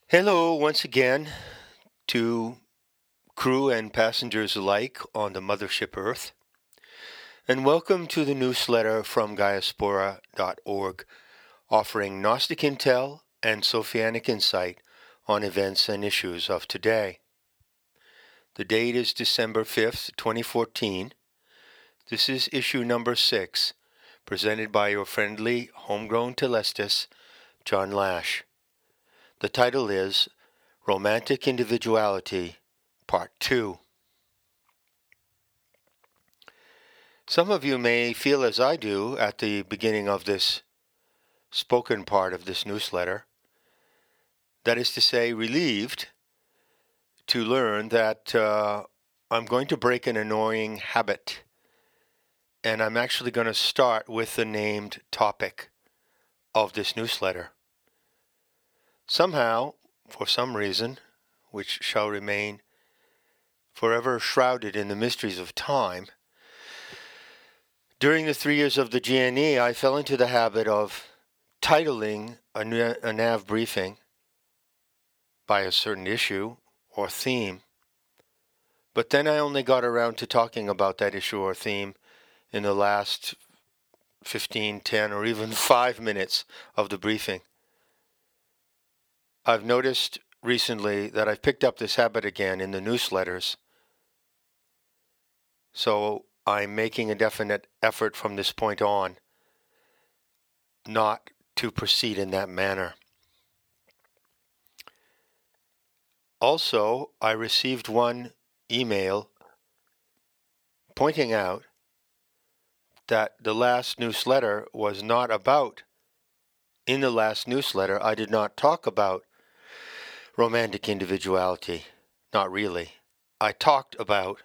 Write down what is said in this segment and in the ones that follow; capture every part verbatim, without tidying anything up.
Hello, once again, to crew and passengers alike on the Mothership Earth, and welcome to the newsletter from Gaiaspora dot org, offering Gnostic intel and Sophianic insight on events and issues of today. The date is December fifth, twenty fourteen. This is issue number six, presented by your friendly, homegrown Telestis, John Lash. The title is Romantic Individuality, Part two. Some of you may feel as I do at the beginning of this spoken part of this newsletter, that is to say, relieved to learn that uh, I'm going to break an annoying habit, and I'm actually going to start with the named topic of this newsletter. Somehow, for some reason, which shall remain forever shrouded in the mysteries of time, during the three years of the G N E, I fell into the habit of titling a, a nav briefing by a certain issue or theme, but then I only got around to talking about that issue or theme in the last fifteen, ten, or even five minutes of the briefing. I've noticed recently that I've picked up this habit again in the newsletters, so I'm making a definite effort from this point on not to proceed in that manner. Also, I received one email pointing out that the last newsletter was not about, in the last newsletter, I did not talk about romantic individuality. Not really. I talked about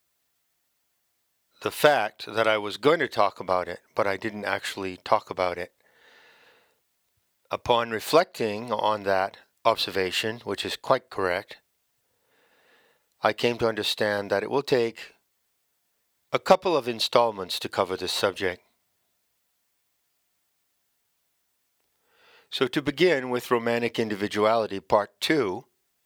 the fact that I was going to talk about it, but I didn't actually talk about it. Upon reflecting on that observation, which is quite correct, I came to understand that it will take a couple of installments to cover this subject. So to begin with Romantic Individuality, Part two,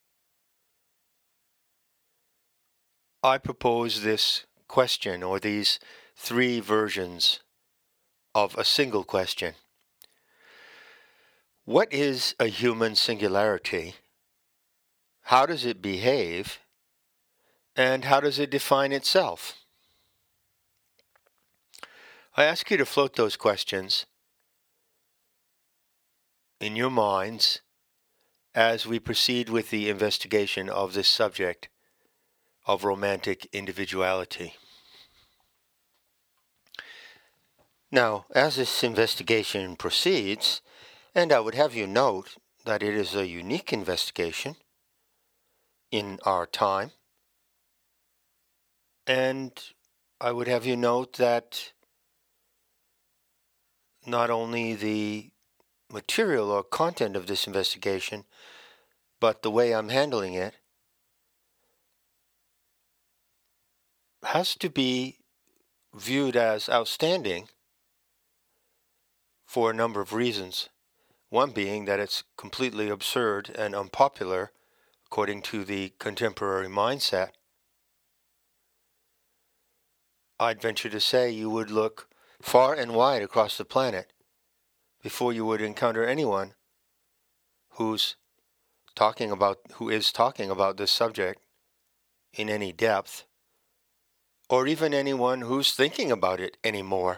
I propose this question, or these three versions of a single question. What is a human singularity? How does it behave? And how does it define itself? I ask you to float those questions in your minds as we proceed with the investigation of this subject of romantic individuality. Now, as this investigation proceeds, and I would have you note that it is a unique investigation in our time, and I would have you note that not only the material or content of this investigation, but the way I'm handling it has to be viewed as outstanding for a number of reasons. One being that it's completely absurd and unpopular according to the contemporary mindset. I'd venture to say you would look far and wide across the planet before you would encounter anyone who's talking about, who is talking about this subject in any depth, or even anyone who's thinking about it anymore.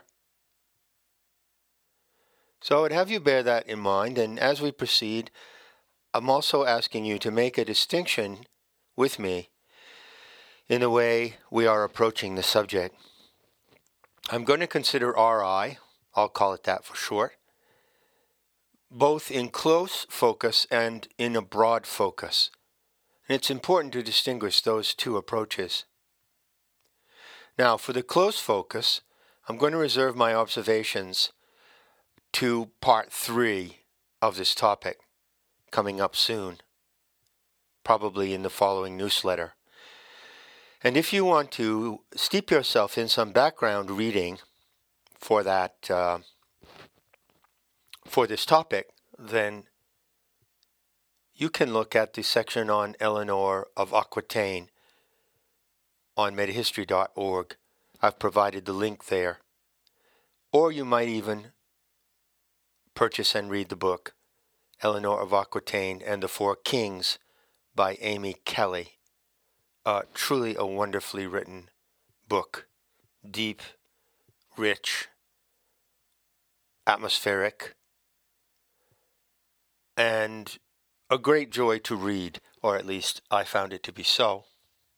So I'd have you bear that in mind, and as we proceed, I'm also asking you to make a distinction with me in the way we are approaching the subject. I'm going to consider R I, I'll call it that for short, both in close focus and in a broad focus. And it's important to distinguish those two approaches. Now, for the close focus, I'm going to reserve my observations to part three of this topic, coming up soon, probably in the following newsletter. And if you want to steep yourself in some background reading for that, uh, for this topic, then you can look at the section on Eleanor of Aquitaine on metahistory dot org. I've provided the link there. Or you might even purchase and read the book, Eleanor of Aquitaine and the Four Kings by Amy Kelly. Uh, truly a wonderfully written book. Deep, rich, atmospheric, and a great joy to read, or at least I found it to be so.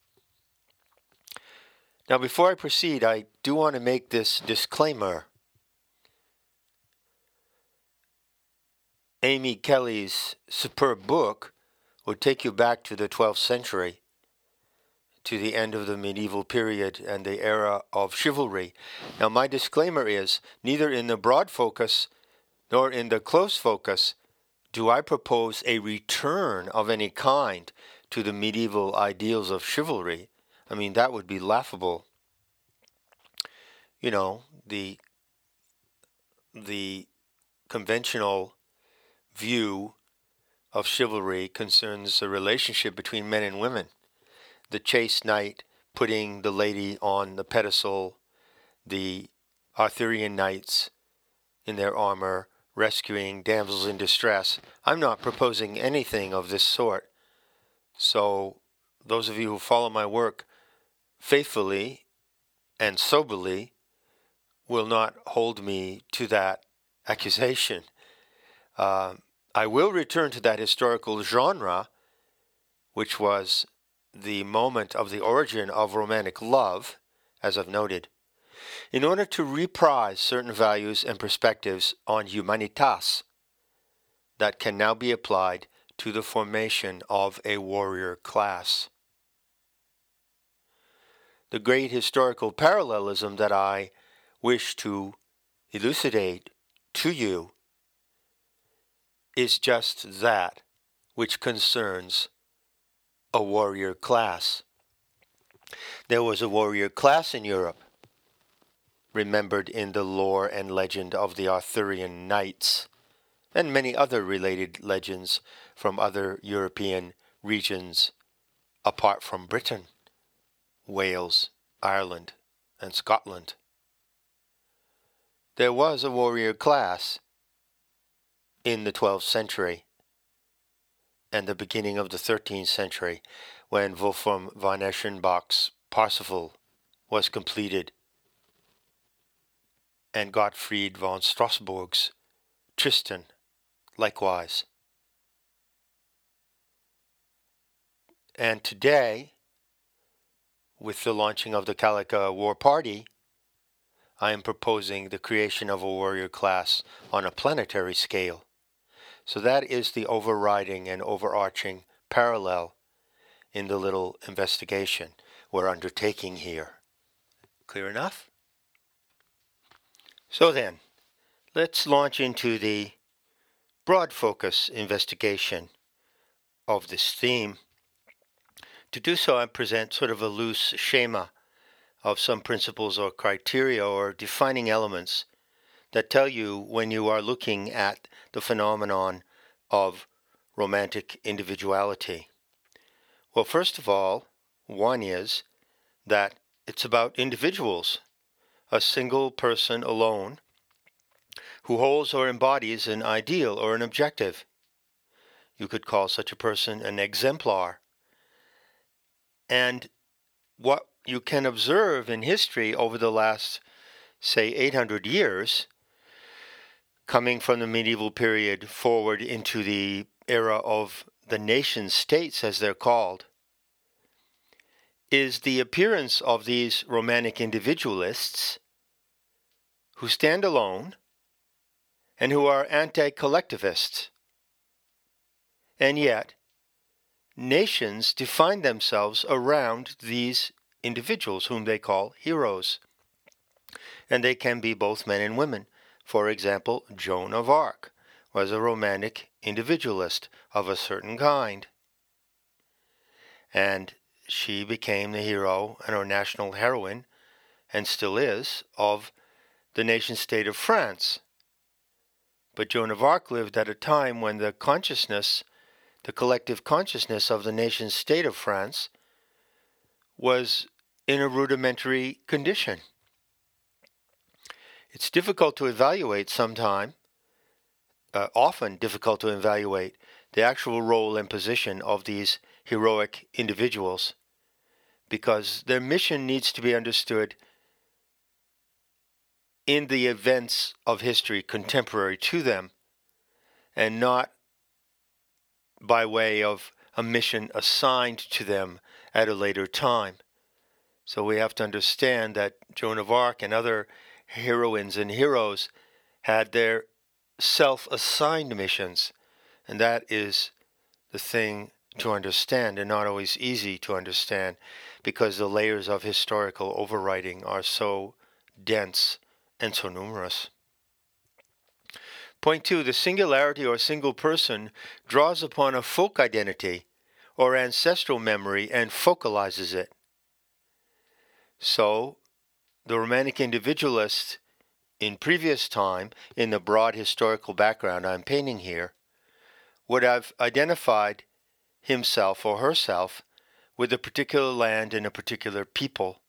Now, before I proceed, I do want to make this disclaimer. Amy Kelly's superb book would take you back to the twelfth century, to the end of the medieval period and the era of chivalry. Now, my disclaimer is, neither in the broad focus nor in the close focus do I propose a return of any kind to the medieval ideals of chivalry. I mean, that would be laughable. You know, the the conventional view of chivalry concerns the relationship between men and women. The chaste knight putting the lady on the pedestal, the Arthurian knights in their armor rescuing damsels in distress. I'm not proposing anything of this sort. So those of you who follow my work faithfully and soberly will not hold me to that accusation. Uh, I will return to that historical genre, which was the moment of the origin of romantic love, as I've noted, in order to reprise certain values and perspectives on humanitas that can now be applied to the formation of a warrior class. The great historical parallelism that I wish to elucidate to you is just that which concerns a warrior class. There was a warrior class in Europe, remembered in the lore and legend of the Arthurian knights, and many other related legends from other European regions apart from Britain, Wales, Ireland, and Scotland. There was a warrior class in the twelfth century and the beginning of the thirteenth century, when Wolfram von Eschenbach's Parsifal was completed and Gottfried von Strasbourg's Tristan likewise. And today, with the launching of the Calica War Party, I am proposing the creation of a warrior class on a planetary scale. So that is the overriding and overarching parallel in the little investigation we're undertaking here. Clear enough? So then, let's launch into the broad focus investigation of this theme. To do so, I present sort of a loose schema of some principles or criteria or defining elements that tell you when you are looking at the phenomenon of romantic individuality. Well, first of all, one is that it's about individuals, a single person alone who holds or embodies an ideal or an objective. You could call such a person an exemplar. And what you can observe in history over the last, say, eight hundred years, coming from the medieval period forward into the era of the nation states, as they're called, is the appearance of these romantic individualists who stand alone and who are anti-collectivists. And yet, nations define themselves around these individuals whom they call heroes. And they can be both men and women. For example, Joan of Arc was a romantic individualist of a certain kind. And she became the hero and our national heroine, and still is, of the nation-state of France. But Joan of Arc lived at a time when the consciousness the collective consciousness of the nation state of France was in a rudimentary condition. It's difficult to evaluate sometime, uh, often difficult to evaluate the actual role and position of these heroic individuals, because their mission needs to be understood in the events of history contemporary to them, and not by way of a mission assigned to them at a later time. So we have to understand that Joan of Arc and other heroines and heroes had their self-assigned missions, and that is the thing to understand, and not always easy to understand, because the layers of historical overwriting are so dense and so numerous. Point two, the singularity or single person draws upon a folk identity or ancestral memory and focalizes it. So, the Romantic individualist in previous time, in the broad historical background I'm painting here, would have identified himself or herself with a particular land and a particular people.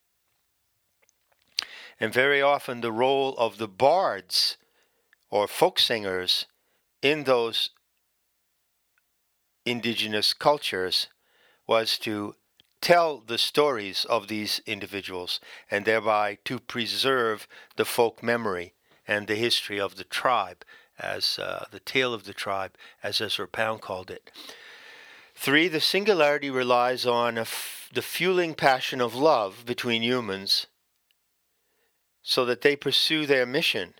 And very often the role of the bards or folk singers in those indigenous cultures was to tell the stories of these individuals, and thereby to preserve the folk memory and the history of the tribe, as uh, the tale of the tribe, as Ezra Pound called it. Three, the singularity relies on a f- the fueling passion of love between humans, so that they pursue their mission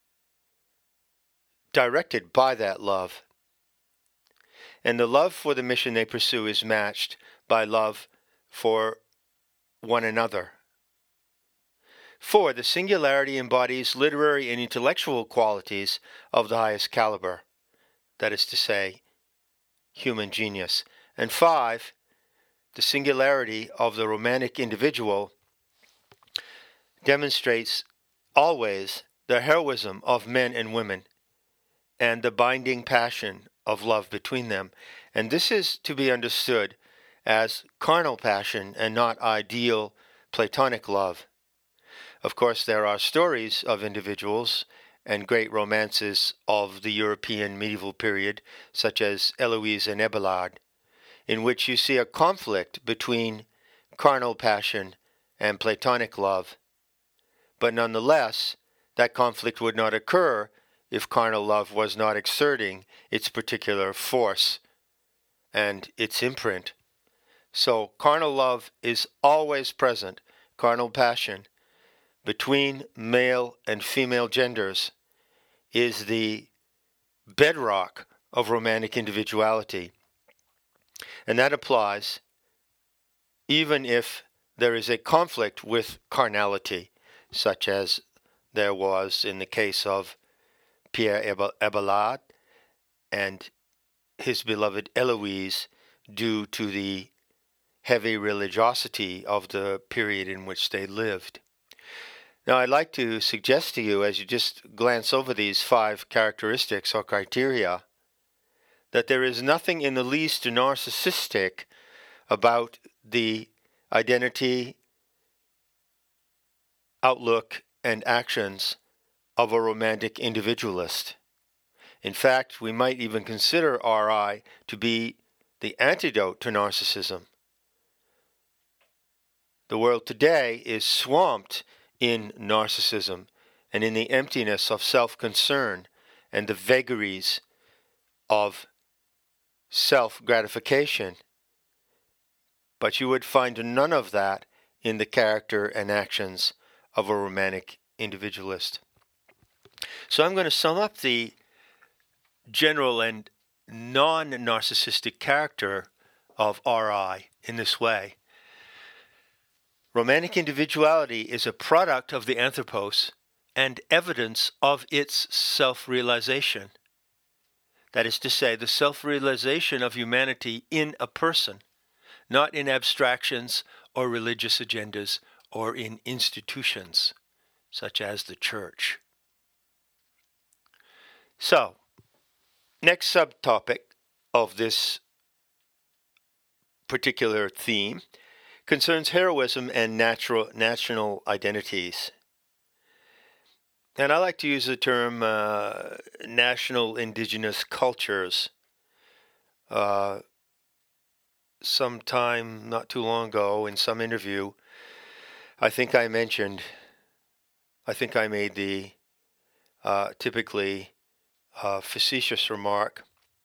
directed by that love. And the love for the mission they pursue is matched by love for one another. Four, the singularity embodies literary and intellectual qualities of the highest caliber, that is to say, human genius. And five, the singularity of the Romantic individual demonstrates always the heroism of men and women and the binding passion of love between them. And this is to be understood as carnal passion and not ideal Platonic love. Of course, there are stories of individuals and great romances of the European medieval period, such as Eloise and Abelard, in which you see a conflict between carnal passion and Platonic love. But nonetheless, that conflict would not occur if carnal love was not exerting its particular force and its imprint. So carnal love is always present, carnal passion, between male and female genders is the bedrock of Romantic individuality. And that applies even if there is a conflict with carnality, such as there was in the case of Pierre Abelard and his beloved Eloise, due to the heavy religiosity of the period in which they lived. Now, I'd like to suggest to you, as you just glance over these five characteristics or criteria, that there is nothing in the least narcissistic about the identity, outlook, and actions of a Romantic individualist. In fact, we might even consider R I to be the antidote to narcissism. The world today is swamped in narcissism and in the emptiness of self-concern and the vagaries of self-gratification. But you would find none of that in the character and actions of a Romantic individualist. So I'm going to sum up the general and non-narcissistic character of R I in this way. Romantic individuality is a product of the anthropos and evidence of its self-realization. That is to say, the self-realization of humanity in a person, not in abstractions or religious agendas or in institutions, such as the church. So, next subtopic of this particular theme concerns heroism and natural national identities. And I like to use the term uh, national indigenous cultures. Uh, sometime not too long ago in some interview, I think I mentioned, I think I made the uh, typically uh, facetious remark,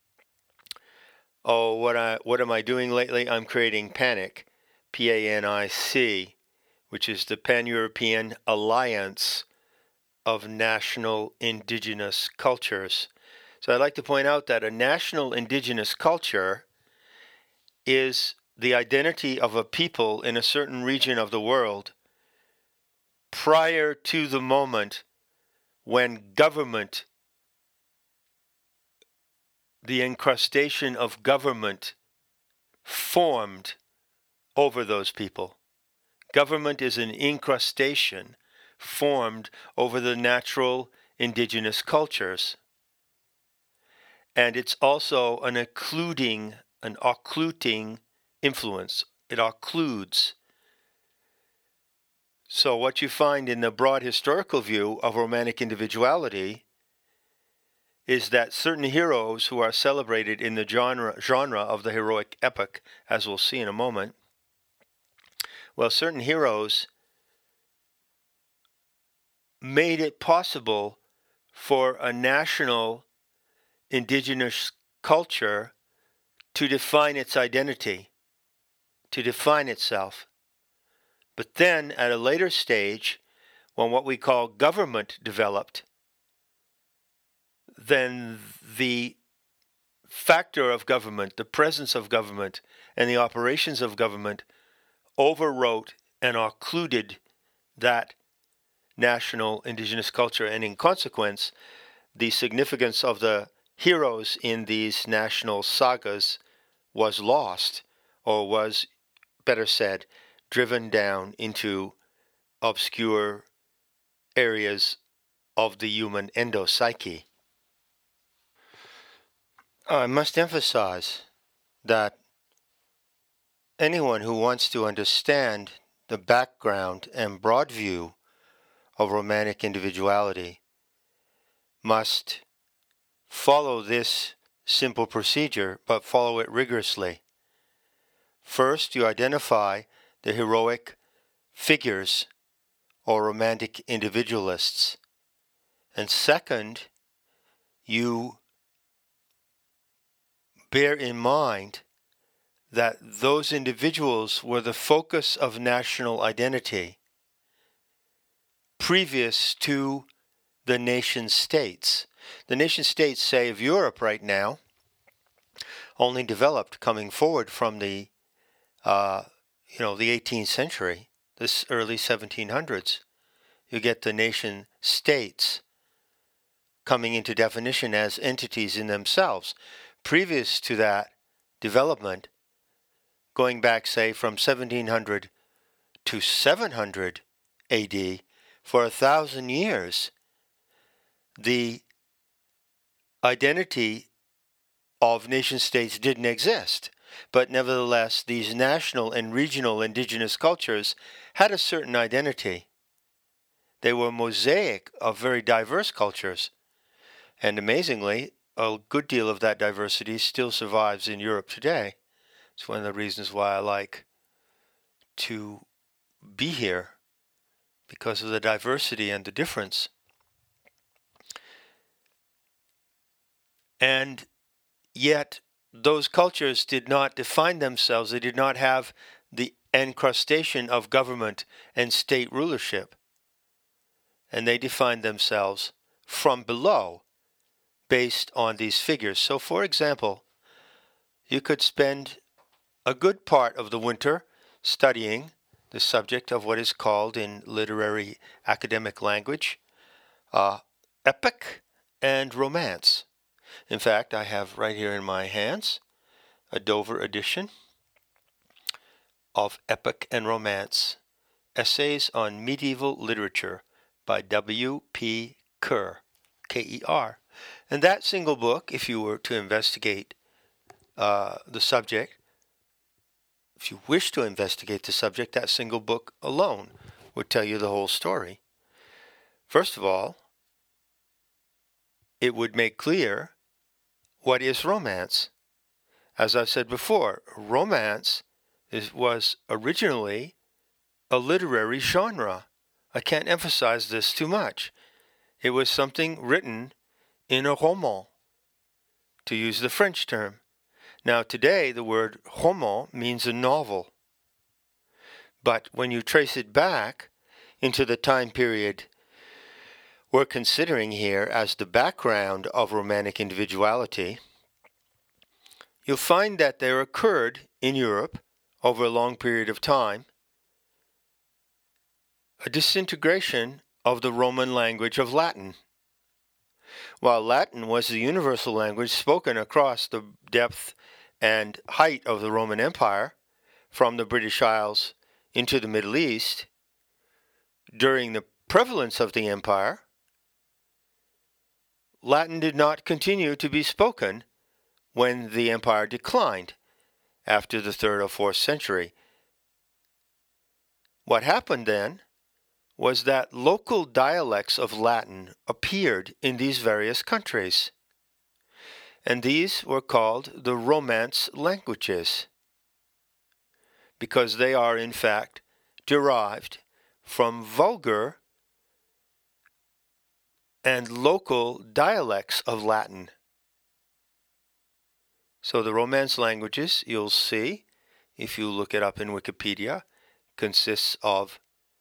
oh, what I what am I doing lately? I'm creating PANIC, P A N I C, which is the Pan-European Alliance of National Indigenous Cultures. So I'd like to point out that a national indigenous culture is the identity of a people in a certain region of the world prior to the moment when government, the incrustation of government, formed over those people. Government is an incrustation formed over the natural indigenous cultures. And it's also an occluding, an occluding influence. It occludes. So what you find in the broad historical view of romantic individuality is that certain heroes who are celebrated in the genre, genre of the heroic epic, as we'll see in a moment, well, certain heroes made it possible for a national indigenous culture to define its identity, to define itself. But then, at a later stage, when what we call government developed, then the factor of government, the presence of government, and the operations of government overwrote and occluded that national indigenous culture, and in consequence, the significance of the heroes in these national sagas was lost, or was, better said, driven down into obscure areas of the human endopsyche. I must emphasize that anyone who wants to understand the background and broad view of romantic individuality must follow this simple procedure, but follow it rigorously. First, you identify the heroic figures or romantic individualists. And second, you bear in mind that those individuals were the focus of national identity previous to the nation states. The nation states, say, of Europe right now, only developed coming forward from the, uh, you know, the eighteenth century, this early seventeen hundreds. You get the nation states coming into definition as entities in themselves. Previous to that development, going back, say, from seventeen hundred to seven hundred A D, for a thousand years, the identity of nation states didn't exist. But nevertheless, these national and regional indigenous cultures had a certain identity. They were a mosaic of very diverse cultures. And amazingly, a good deal of that diversity still survives in Europe today. It's one of the reasons why I like to be here, because of the diversity and the difference. And yet, those cultures did not define themselves. They did not have the encrustation of government and state rulership. And they defined themselves from below, based on these figures. So, for example, you could spend a good part of the winter studying the subject of what is called in literary academic language uh, epic and romance. In fact, I have right here in my hands a Dover edition of Epic and Romance, Essays on Medieval Literature by W P Kerr, K E R. And that single book, if you were to investigate uh, the subject, if you wish to investigate the subject, that single book alone would tell you the whole story. First of all, it would make clear what is romance. As I've said before, romance is, was originally a literary genre. I can't emphasize this too much. It was something written in a roman, to use the French term. Now today the word roman means a novel. But when you trace it back into the time period we're considering here as the background of romantic individuality, you'll find that there occurred in Europe over a long period of time a disintegration of the Roman language of Latin. While Latin was the universal language spoken across the depth and height of the Roman Empire, from the British Isles into the Middle East, during the prevalence of the empire, Latin did not continue to be spoken when the empire declined after the third or fourth century. What happened then was that local dialects of Latin appeared in these various countries, and these were called the Romance languages, because they are in fact derived from vulgar and local dialects of Latin. So the Romance languages, you'll see, if you look it up in Wikipedia, consists of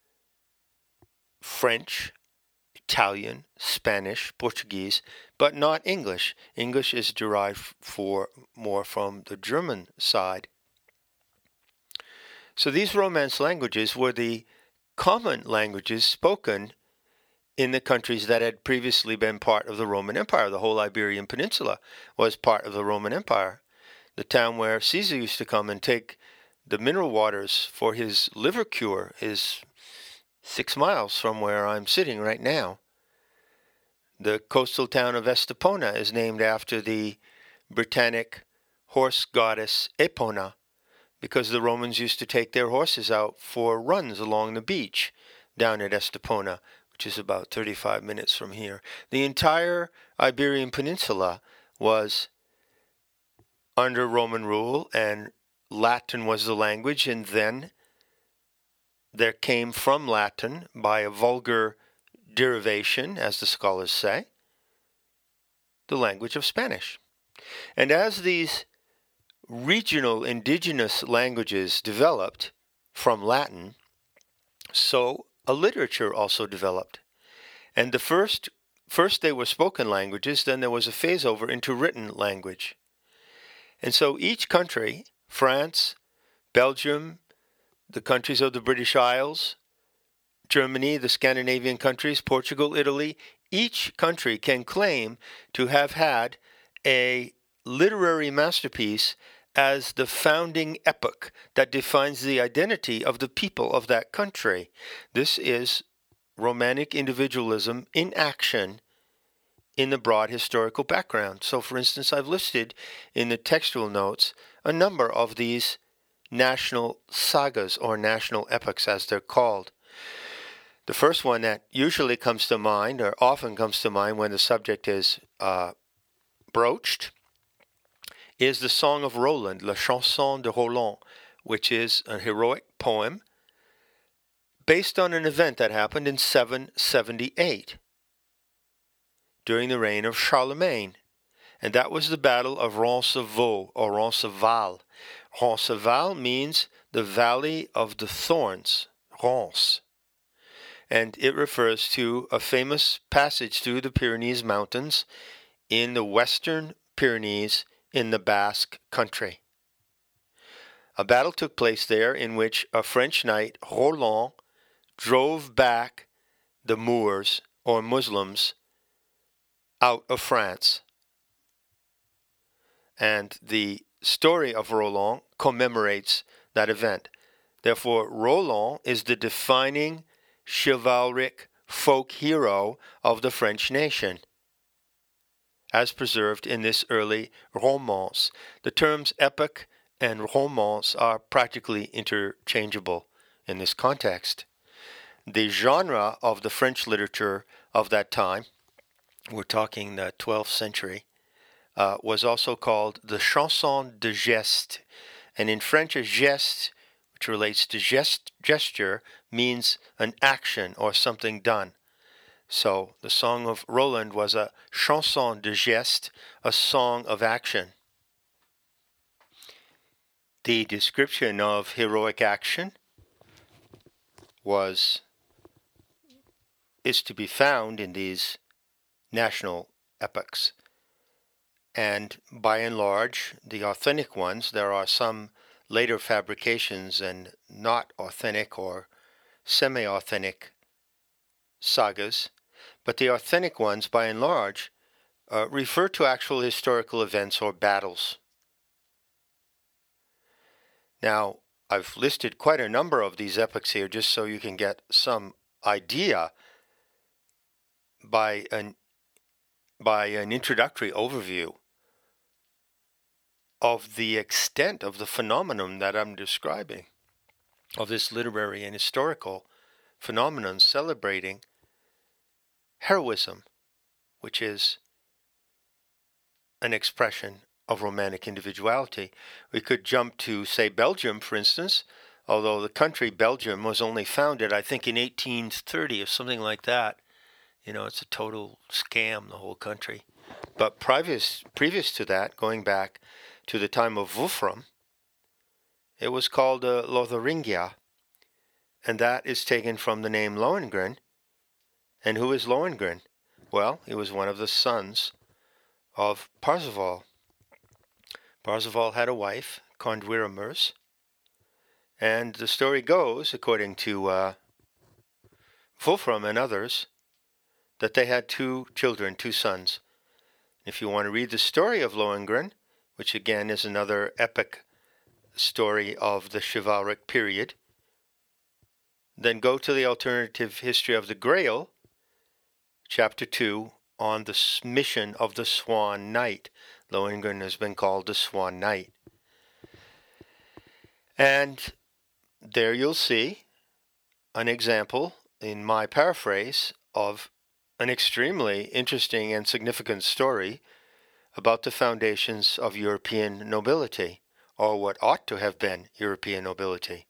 French, Italian, Spanish, Portuguese, but not English. English is derived for more from the German side. So these Romance languages were the common languages spoken in the countries that had previously been part of the Roman Empire. The whole Iberian Peninsula was part of the Roman Empire. The town where Caesar used to come and take the mineral waters for his liver cure is six miles from where I'm sitting right now. The coastal town of Estepona is named after the Britannic horse goddess Epona, because the Romans used to take their horses out for runs along the beach down at Estepona, which is about thirty-five minutes from here. The entire Iberian Peninsula was under Roman rule, and Latin was the language, and then there came from Latin, by a vulgar derivation, as the scholars say, the language of Spanish. And as these regional indigenous languages developed from Latin, so a literature also developed. And the first, first they were spoken languages, then there was a phase over into written language. And so each country, France, Belgium, the countries of the British Isles, Germany, the Scandinavian countries, Portugal, Italy, each country can claim to have had a literary masterpiece as the founding epoch that defines the identity of the people of that country. This is Romantic individualism in action in the broad historical background. So, for instance, I've listed in the textual notes a number of these national sagas, or national epochs as they're called. The first one that usually comes to mind, or often comes to mind when the subject is uh, broached, is the Song of Roland, La Chanson de Roland, which is a heroic poem based on an event that happened in seven seventy-eight during the reign of Charlemagne. And that was the Battle of Roncesvalles, or Roncesvalles. Roncesvalles means the Valley of the Thorns, Ronce. And it refers to a famous passage through the Pyrenees Mountains in the western Pyrenees in the Basque country. A battle took place there in which a French knight, Roland, drove back the Moors, or Muslims, out of France. And the story of Roland commemorates that event. Therefore, Roland is the defining chivalric folk hero of the French nation, as preserved in this early romance. The terms epoch and romance are practically interchangeable in this context. The genre of the French literature of that time, we're talking the twelfth century, uh, was also called the chanson de geste. And in French, a geste, which relates to gest- gesture, means an action or something done. So the Song of Roland was a chanson de geste, a song of action. The description of heroic action was is to be found in these national epics. And by and large, the authentic ones, there are some later fabrications and not authentic or semi-authentic sagas, but the authentic ones, by and large, uh, refer to actual historical events or battles. Now, I've listed quite a number of these epics here just so you can get some idea by an, by an introductory overview of the extent of the phenomenon that I'm describing, of this literary and historical phenomenon celebrating heroism, which is an expression of romantic individuality. We could jump to, say, Belgium, for instance, although the country Belgium was only founded, I think, in eighteen thirty or something like that. You know, it's a total scam, the whole country. But previous, previous to that, going back to the time of Wolfram, it was called uh, Lotharingia, and that is taken from the name Lohengrin. And who is Lohengrin? Well, he was one of the sons of Parzival. Parzival had a wife, Conduira Mers, and the story goes, according to uh, Wolfram and others, that they had two children, two sons. If you want to read the story of Lohengrin, which again is another epic story of the chivalric period, then go to the alternative history of the Grail, chapter two, on the mission of the Swan Knight. Lohengrin has been called the Swan Knight. And there you'll see an example, in my paraphrase, of an extremely interesting and significant story about the foundations of European nobility, or what ought to have been European nobility.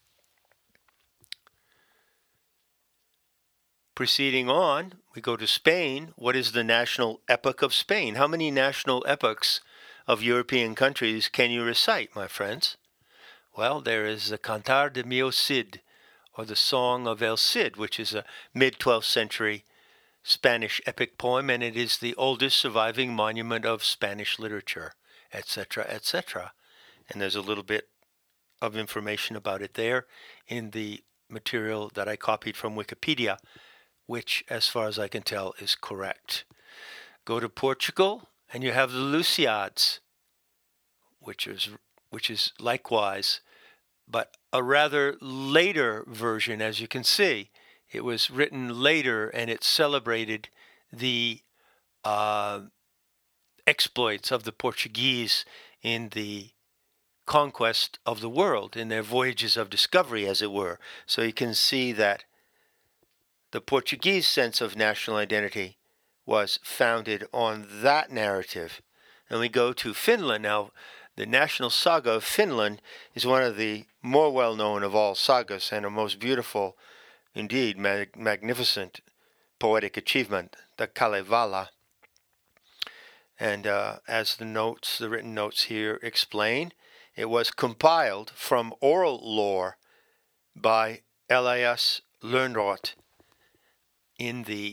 Proceeding on, we go to Spain. What is the national epic of Spain? How many national epics of European countries can you recite, my friends? Well, there is the Cantar de Mio Cid, or the Song of El Cid, which is a mid-twelfth century Spanish epic poem, and it is the oldest surviving monument of Spanish literature, et cetera, et cetera. And there's a little bit of information about it there in the material that I copied from Wikipedia, which, as far as I can tell, is correct. Go to Portugal, and you have the Lusiads, which is which is likewise, but a rather later version, as you can see. It was written later, and it celebrated the uh, exploits of the Portuguese in the conquest of the world, in their voyages of discovery, as it were. So you can see that the Portuguese sense of national identity was founded on that narrative. And we go to Finland. Now, the national saga of Finland is one of the more well-known of all sagas, and a most beautiful, indeed mag- magnificent poetic achievement, the Kalevala. And uh, as the notes, the written notes here explain, it was compiled from oral lore by Elias Lönnrot in the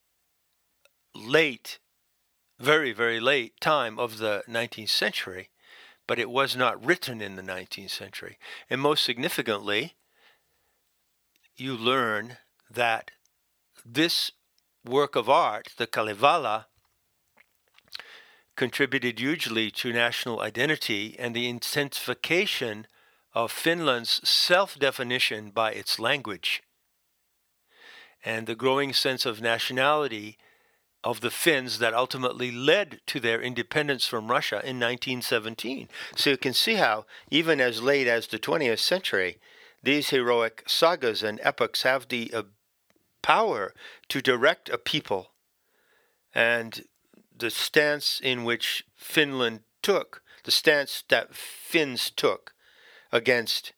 late, very, very late time of the nineteenth century, but it was not written in the nineteenth century. And most significantly, you learn that this work of art, the Kalevala, contributed hugely to national identity and the intensification of Finland's self-definition by its language, and the growing sense of nationality of the Finns that ultimately led to their independence from Russia in nineteen seventeen. So you can see how, even as late as the twentieth century, these heroic sagas and epics have the uh, power to direct a people. And the stance in which Finland took, the stance that Finns took against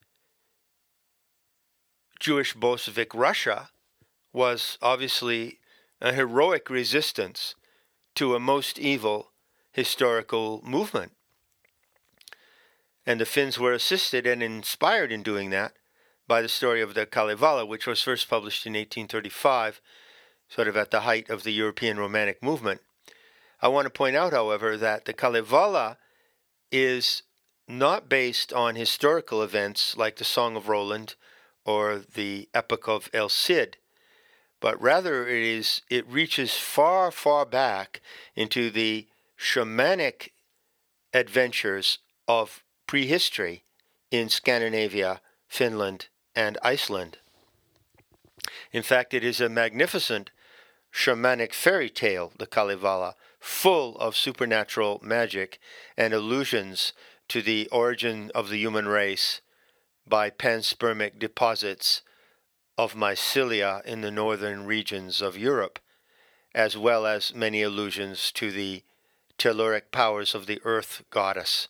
Jewish Bolshevik Russia, was obviously a heroic resistance to a most evil historical movement. And the Finns were assisted and inspired in doing that by the story of the Kalevala, which was first published in eighteen thirty-five, sort of at the height of the European Romantic movement. I want to point out, however, that the Kalevala is not based on historical events like the Song of Roland or the Epic of El Cid, but rather it is it reaches far, far back into the shamanic adventures of prehistory in Scandinavia, Finland, and Iceland. In fact, it is a magnificent shamanic fairy tale, the Kalevala, full of supernatural magic and allusions to the origin of the human race by panspermic deposits of mycelia in the northern regions of Europe, as well as many allusions to the telluric powers of the earth goddess.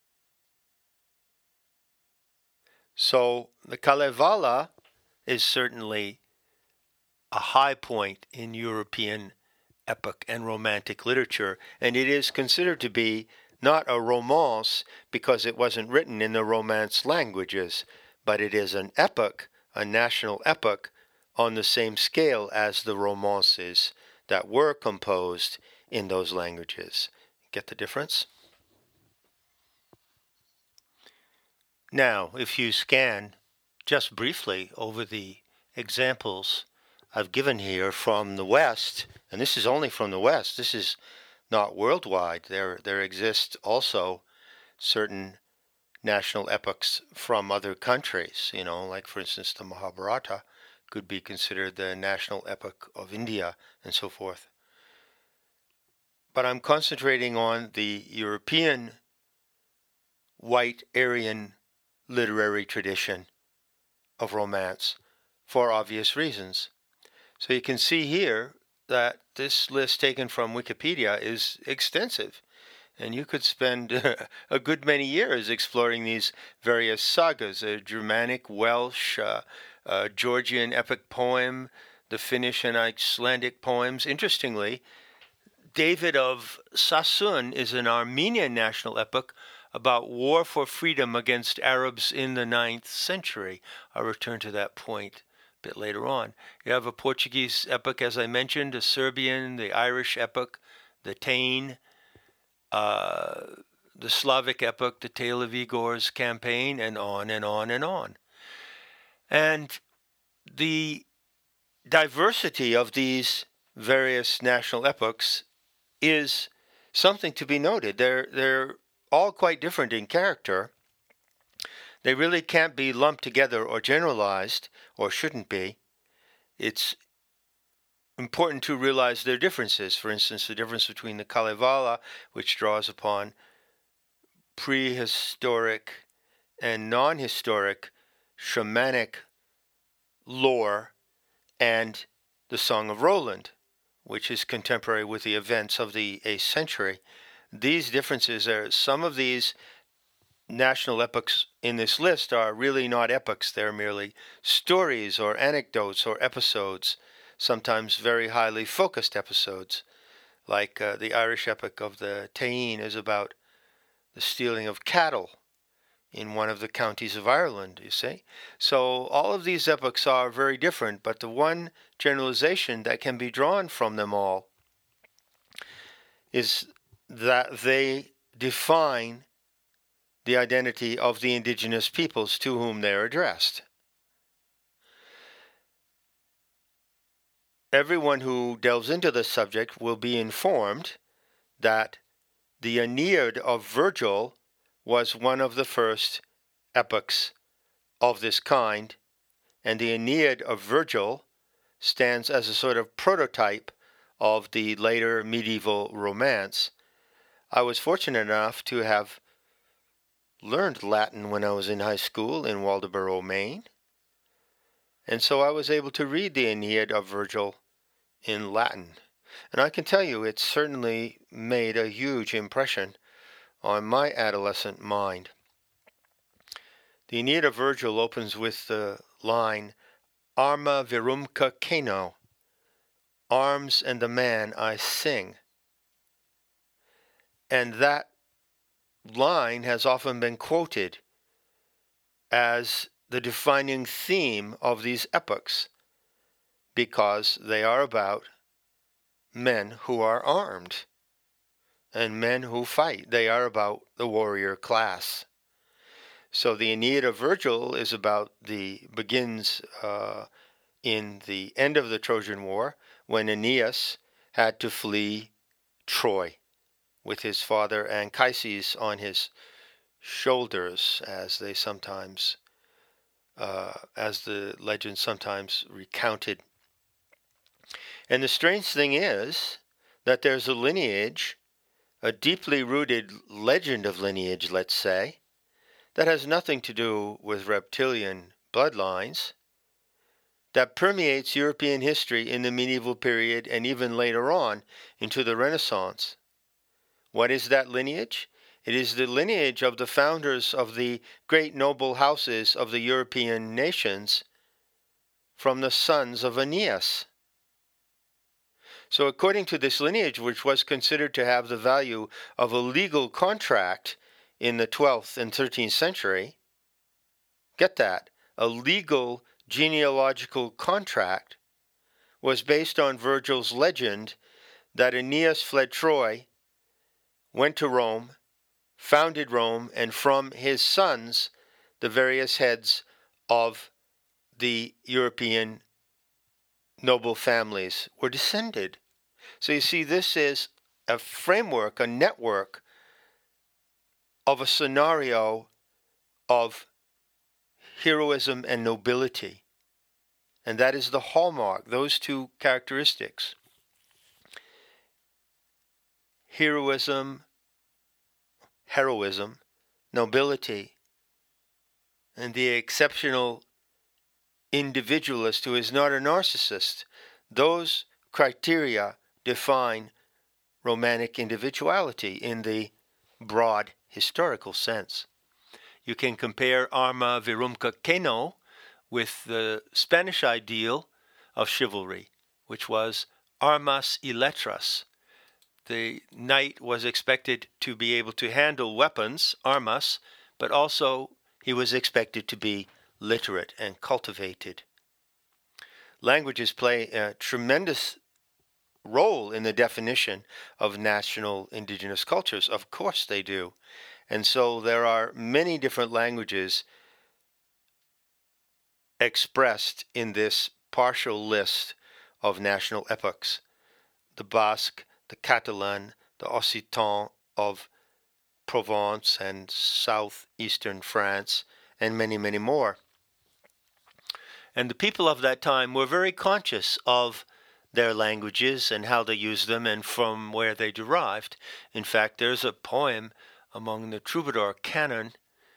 So the Kalevala is certainly a high point in European epic and romantic literature, and it is considered to be not a romance because it wasn't written in the Romance languages, but it is an epic, a national epic, on the same scale as the romances that were composed in those languages. Get the difference? Now, if you scan just briefly over the examples I've given here from the West, and this is only from the West, this is not worldwide. There, there exist also certain national epics from other countries, you know, like for instance the Mahabharata could be considered the national epic of India and so forth. But I'm concentrating on the European white Aryan literary tradition of romance for obvious reasons. So you can see here that this list taken from Wikipedia is extensive, and you could spend a good many years exploring these various sagas, a Germanic, Welsh, uh, uh, Georgian epic poem, the Finnish and Icelandic poems. Interestingly, David of Sassoon is an Armenian national epic about war for freedom against Arabs in the ninth century. I'll return to that point a bit later on. You have a Portuguese epic, as I mentioned, a Serbian, the Irish epic, the Taine, uh, the Slavic epic, the Tale of Igor's campaign, and on and on and on. And the diversity of these various national epics is something to be noted. They're, they're all quite different in character. They really can't be lumped together or generalized, or shouldn't be. It's important to realize their differences. For instance, the difference between the Kalevala, which draws upon prehistoric and non-historic shamanic lore, and the Song of Roland, which is contemporary with the events of the eighth century. These differences are, some of these national epics in this list are really not epics. They're merely stories or anecdotes or episodes, sometimes very highly focused episodes, like uh, the Irish epic of the Taine is about the stealing of cattle in one of the counties of Ireland, you see. So all of these epics are very different, but the one generalization that can be drawn from them all is that they define the identity of the indigenous peoples to whom they are addressed. Everyone who delves into this subject will be informed that the Aeneid of Virgil was one of the first epics of this kind, and the Aeneid of Virgil stands as a sort of prototype of the later medieval romance, I was fortunate enough to have learned Latin when I was in high school in Waldoboro, Maine. And so I was able to read the Aeneid of Virgil in Latin. And I can tell you it certainly made a huge impression on my adolescent mind. The Aeneid of Virgil opens with the line, Arma virumque cano, arms and the man I sing. And that line has often been quoted as the defining theme of these epochs, because they are about men who are armed and men who fight. They are about the warrior class. So the Aeneid of Virgil is about the begins uh, in the end of the Trojan War, when Aeneas had to flee Troy with his father Anchises on his shoulders, as they sometimes, uh, as the legend sometimes recounted. And the strange thing is that there's a lineage, a deeply rooted legend of lineage, let's say, that has nothing to do with reptilian bloodlines, that permeates European history in the medieval period and even later on into the Renaissance. What is that lineage? It is the lineage of the founders of the great noble houses of the European nations from the sons of Aeneas. So according to this lineage, which was considered to have the value of a legal contract in the twelfth and thirteenth century, get that, a legal genealogical contract was based on Virgil's legend that Aeneas fled Troy, went to Rome, founded Rome, and from his sons, the various heads of the European noble families were descended. So you see, this is a framework, a network of a scenario of heroism and nobility. And that is the hallmark, those two characteristics. Heroism, heroism, nobility, and the exceptional individualist who is not a narcissist. Those criteria define Romantic individuality in the broad historical sense. You can compare arma virumque cano with the Spanish ideal of chivalry, which was armas y letras. The knight was expected to be able to handle weapons, armas, but also he was expected to be literate and cultivated. Languages play a tremendous role in the definition of national indigenous cultures. Of course they do. And so there are many different languages expressed in this partial list of national epochs. The Basque, the Catalan, the Occitan of Provence and southeastern France, and many, many more. And the people of that time were very conscious of their languages and how they used them and from where they derived. In fact, there's a poem among the troubadour canon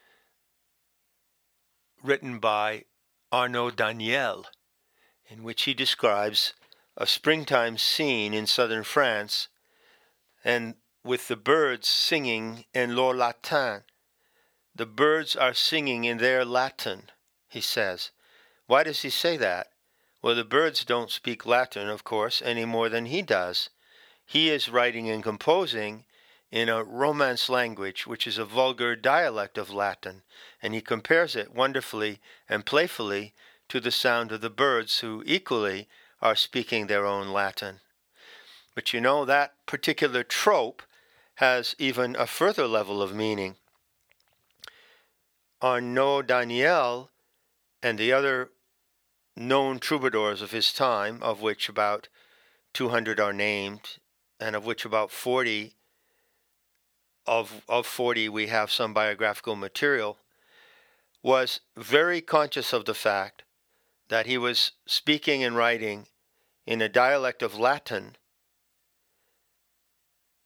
written by Arnaud Daniel, in which he describes a springtime scene in southern France, and with the birds singing in leur latin. The birds are singing in their Latin, he says. Why does he say that? Well, the birds don't speak Latin, of course, any more than he does. He is writing and composing in a Romance language, which is a vulgar dialect of Latin, and he compares it wonderfully and playfully to the sound of the birds, who equally are speaking their own Latin. But you know, that particular trope has even a further level of meaning. Arnaud Daniel and the other known troubadours of his time, of which about two hundred are named, and of which about forty, of, of forty we have some biographical material, was very conscious of the fact that he was speaking and writing in a dialect of Latin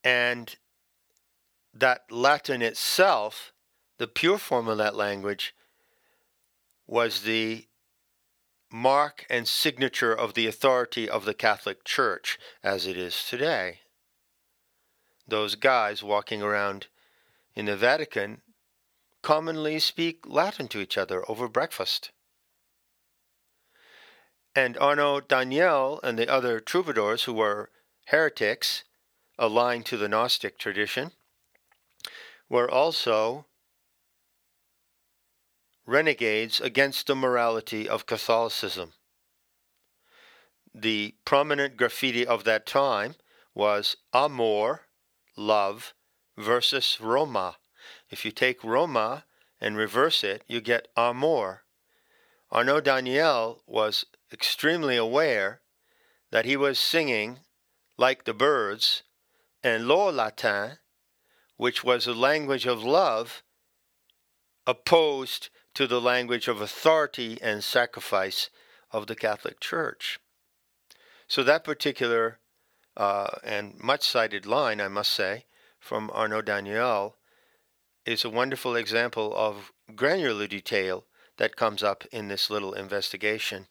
And that Latin itself, the pure form of that language, was the mark and signature of the authority of the Catholic Church as it is today. Those guys walking around in the Vatican commonly speak Latin to each other over breakfast. And Arnaud Daniel and the other troubadours who were heretics, aligned to the Gnostic tradition, were also renegades against the morality of Catholicism. The prominent graffiti of that time was Amor, love, versus Roma. If you take Roma and reverse it, you get Amor. Arnaud Daniel was extremely aware that he was singing like the birds, and Lo Latin, which was a language of love, opposed to the language of authority and sacrifice of the Catholic Church. So that particular uh, and much cited line, I must say, from Arnaud Daniel is a wonderful example of granular detail that comes up in this little investigation.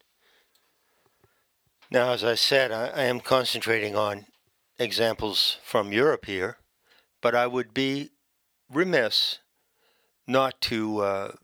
Now, as I said, I, I am concentrating on examples from Europe here, but I would be remiss not to uh,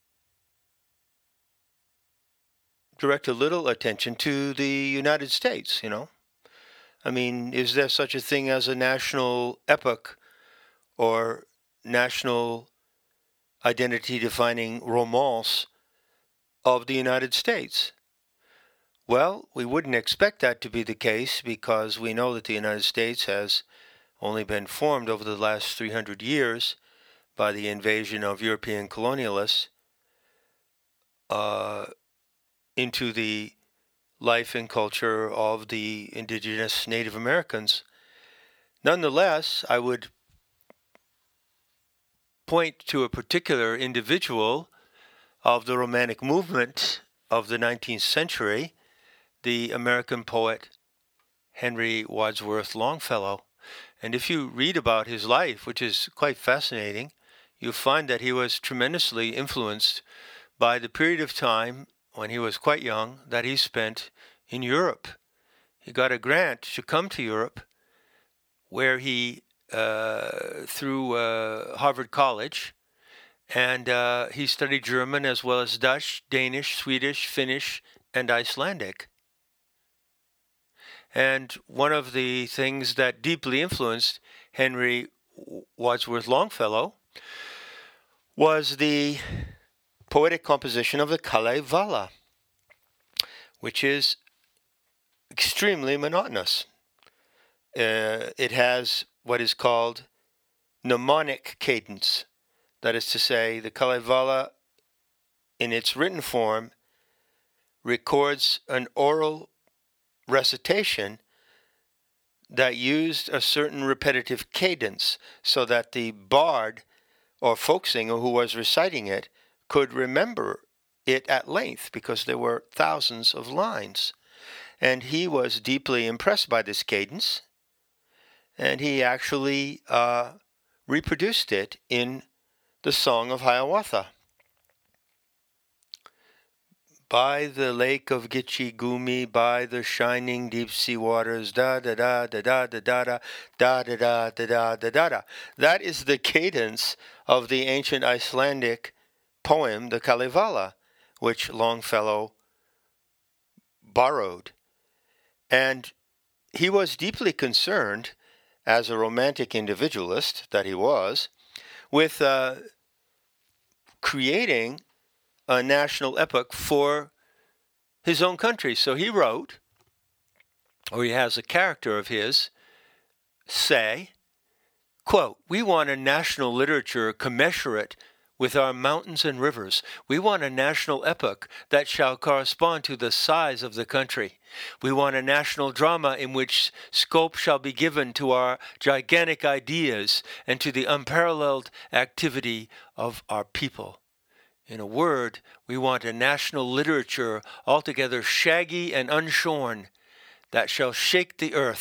direct a little attention to the United States, you know. I mean, is there such a thing as a national epoch or national identity-defining romance of the United States? Well, we wouldn't expect that to be the case because we know that the United States has only been formed over the last three hundred years by the invasion of European colonialists uh, into the life and culture of the indigenous Native Americans. Nonetheless, I would point to a particular individual of the Romantic movement of the nineteenth century, the American poet Henry Wadsworth Longfellow. And if you read about his life, which is quite fascinating, you find that he was tremendously influenced by the period of time when he was quite young that he spent in Europe. He got a grant to come to Europe, where he, uh, through uh, Harvard College, and uh, he studied German as well as Dutch, Danish, Swedish, Finnish, and Icelandic. And one of the things that deeply influenced Henry Wadsworth Longfellow was the poetic composition of the Kalevala, which is extremely monotonous. Uh, it has what is called mnemonic cadence. That is to say, the Kalevala, in its written form, records an oral recitation that used a certain repetitive cadence so that the bard or folk singer who was reciting it could remember it at length because there were thousands of lines. And he was deeply impressed by this cadence, and he actually uh, reproduced it in the Song of Hiawatha. By the lake of Gitche Gumee, by the shining deep sea waters, da da da da da da da da da da da da da da da da. That is the cadence of the ancient Icelandic poem, the Kalevala, which Longfellow borrowed. And he was deeply concerned, as a romantic individualist that he was, with uh, creating a national epic for his own country. So he wrote, or he has a character of his say, quote, "We want a national literature commensurate with our mountains and rivers. We want a national epic that shall correspond to the size of the country. We want a national drama in which scope shall be given to our gigantic ideas and to the unparalleled activity of our people. In a word, we want a national literature altogether shaggy and unshorn that shall shake the earth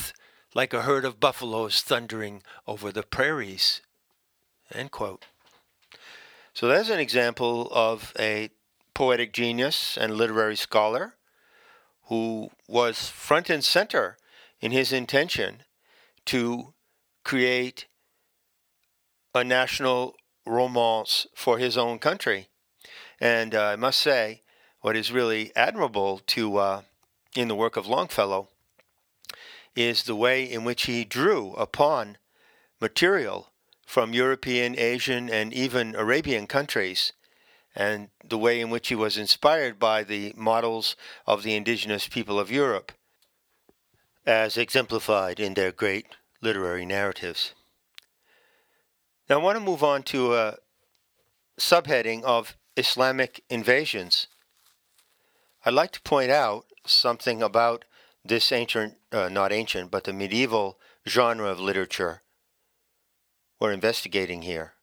like a herd of buffaloes thundering over the prairies, end quote. So there's an example of a poetic genius and literary scholar who was front and center in his intention to create a national romance for his own country. And uh, I must say, what is really admirable to uh, in the work of Longfellow is the way in which he drew upon material from European, Asian, and even Arabian countries, and the way in which he was inspired by the models of the indigenous people of Europe, as exemplified in their great literary narratives. Now I want to move on to a subheading of Islamic invasions. I'd like to point out something about this ancient, uh, not ancient, but the medieval genre of literature we're investigating here.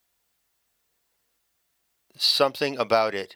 Something about it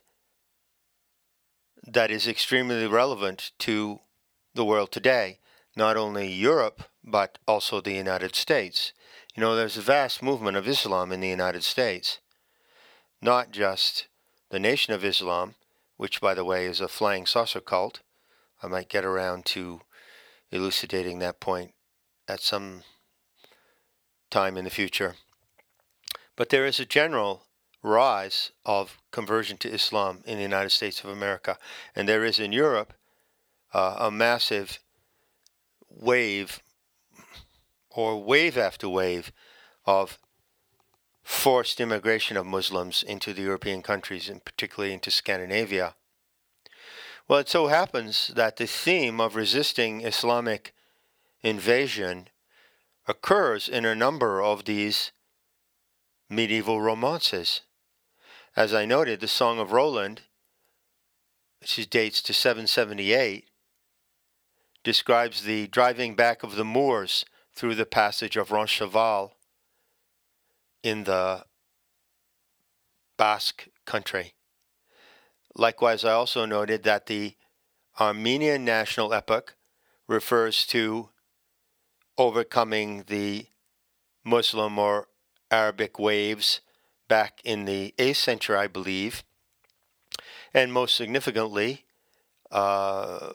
that is extremely relevant to the world today, not only Europe, but also the United States. You know, there's a vast movement of Islam in the United States, not just the Nation of Islam, which, by the way, is a flying saucer cult. I might get around to elucidating that point at some time in the future. But there is a general rise of conversion to Islam in the United States of America, and there is in Europe uh, a massive wave, or wave after wave, of forced immigration of Muslims into the European countries, and particularly into Scandinavia. Well, it so happens that the theme of resisting Islamic invasion occurs in a number of these medieval romances. As I noted, the Song of Roland, which dates to seven seventy-eight, describes the driving back of the Moors through the passage of Roncesvalles in the Basque country. Likewise, I also noted that the Armenian national epic refers to overcoming the Muslim or Arabic waves back in the eighth century, I believe. And most significantly, uh,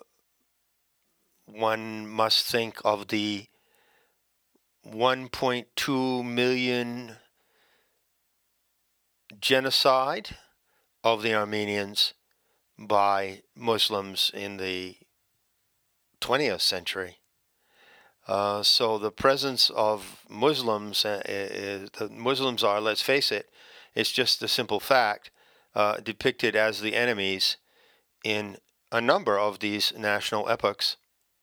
one must think of the one point two million genocide of the Armenians by Muslims in the twentieth century. Uh, so the presence of Muslims, uh, is, the Muslims are, let's face it, it's just the simple fact, uh, depicted as the enemies in a number of these national epics.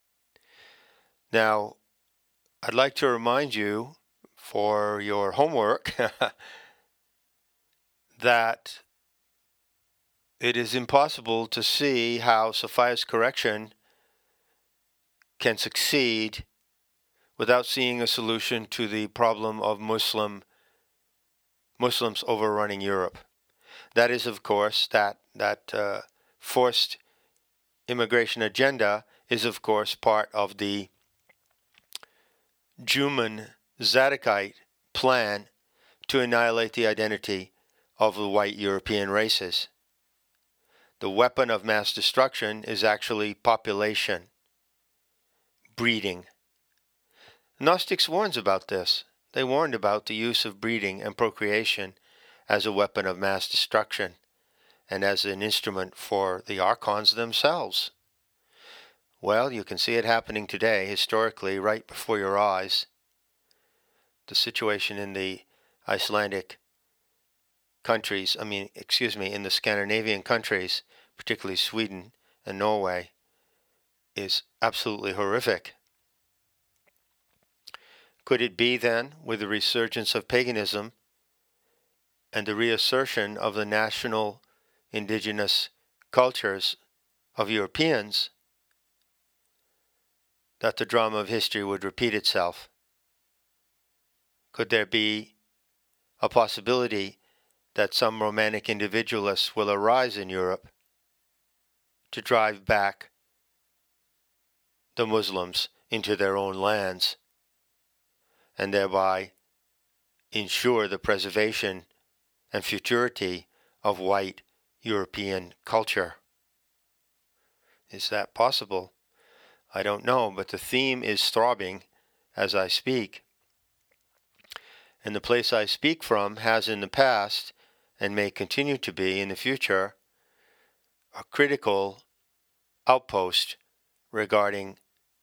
Now, I'd like to remind you, for your homework, that it is impossible to see how Sophia's correction can succeed without seeing a solution to the problem of Muslim Muslims overrunning Europe. That is, of course, that that uh, forced immigration agenda is, of course, part of the Juman Zadokite plan to annihilate the identity of the white European races. The weapon of mass destruction is actually population, breeding. Gnostics warns about this. They warned about the use of breeding and procreation as a weapon of mass destruction and as an instrument for the archons themselves. Well, you can see it happening today, historically, right before your eyes. The situation in the Icelandic countries, I mean, excuse me, in the Scandinavian countries, particularly Sweden and Norway, is absolutely horrific. Could it be then, with the resurgence of paganism and the reassertion of the national indigenous cultures of Europeans, that the drama of history would repeat itself? Could there be a possibility that some romantic individualists will arise in Europe to drive back the Muslims into their own lands and thereby ensure the preservation and futurity of white European culture. Is that possible? I don't know, but the theme is throbbing as I speak. And the place I speak from has in the past, and may continue to be in the future, a critical outpost regarding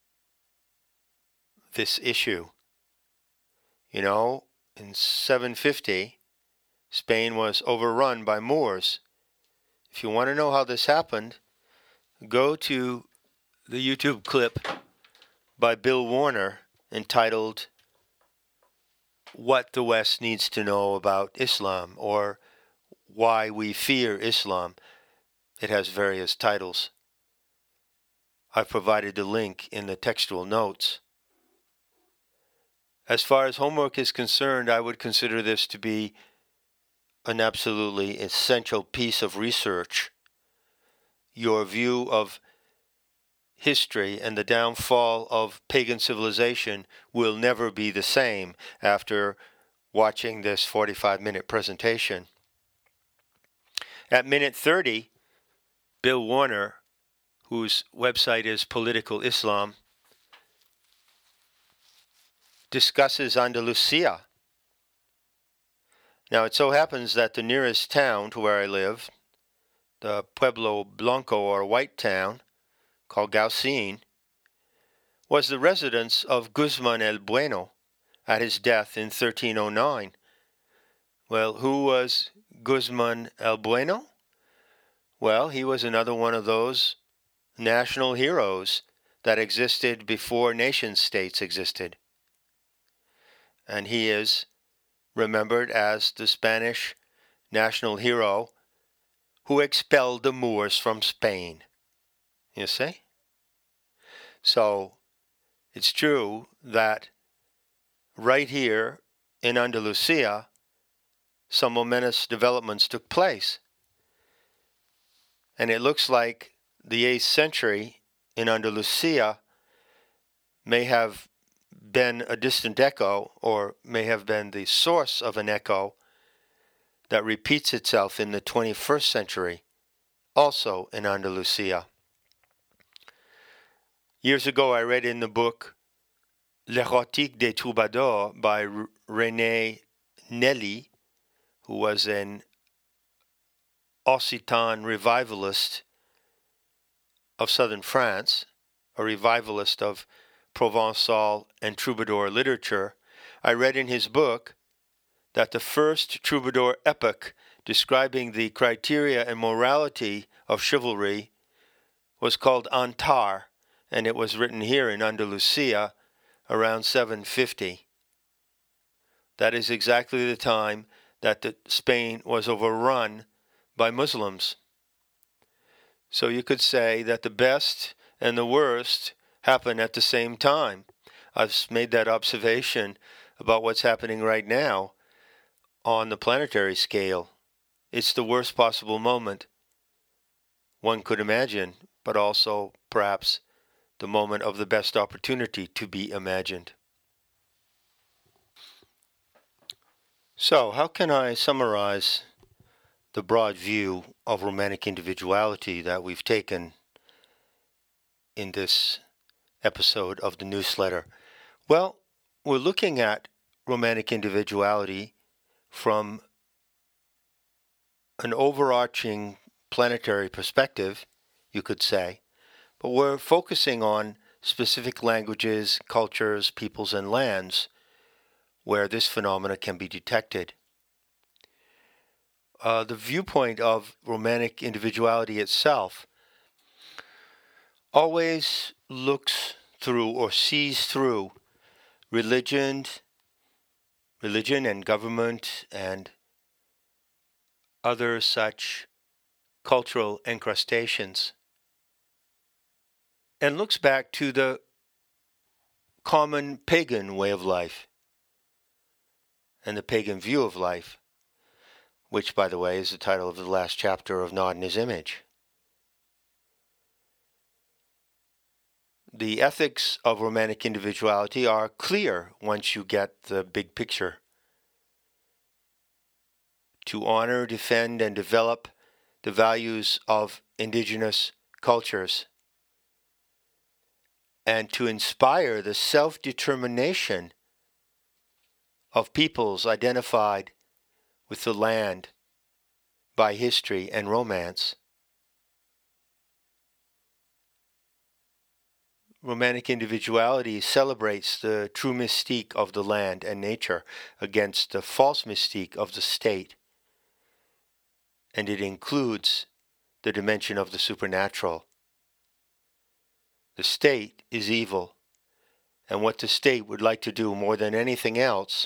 this issue. You know, in seven fifty, Spain was overrun by Moors. If you want to know how this happened, go to the YouTube clip by Bill Warner entitled What the West Needs to Know About Islam, or Why We Fear Islam. It has various titles. I've provided the link in the textual notes. As far as homework is concerned, I would consider this to be an absolutely essential piece of research. Your view of history and the downfall of pagan civilization will never be the same after watching this forty-five minute presentation. At minute thirty, Bill Warner, whose website is Political Islam, discusses Andalusia. Now, it so happens that the nearest town to where I live, the Pueblo Blanco, or White Town, called Gaucin, was the residence of Guzman el Bueno at his death in thirteen oh nine. Well, who was Guzman el Bueno? Well, he was another one of those national heroes that existed before nation-states existed. And he is remembered as the Spanish national hero who expelled the Moors from Spain. You see? So, it's true that right here in Andalusia, some momentous developments took place. And it looks like the eighth century in Andalusia may have been a distant echo, or may have been the source of an echo that repeats itself in the twenty-first century, also in Andalusia. Years ago, I read in the book L'Érotique des Troubadours by R- René Nelly, who was an Occitan revivalist of southern France, a revivalist of Provençal and troubadour literature. I read in his book that the first troubadour epic describing the criteria and morality of chivalry was called Antar, and it was written here in Andalusia around seven fifty. That is exactly the time that the Spain was overrun by Muslims. So you could say that the best and the worst happen at the same time. I've made that observation about what's happening right now on the planetary scale. It's the worst possible moment one could imagine, but also perhaps the moment of the best opportunity to be imagined. So, how can I summarize the broad view of romantic individuality that we've taken in this episode of the newsletter? Well, we're looking at romantic individuality from an overarching planetary perspective, you could say, but we're focusing on specific languages, cultures, peoples, and lands where this phenomena can be detected. Uh, the viewpoint of romantic individuality itself always looks through or sees through religion, religion and government and other such cultural encrustations, and looks back to the common pagan way of life and the pagan view of life, which, by the way, is the title of the last chapter of Nod in His Image. the ethics of romantic individuality are clear once you get the big picture. To honor, defend, and develop the values of indigenous cultures, and to inspire the self-determination of peoples identified with the land by history and romance. Romantic individuality celebrates the true mystique of the land and nature against the false mystique of the state, and it includes the dimension of the supernatural. The state is evil, and what the state would like to do more than anything else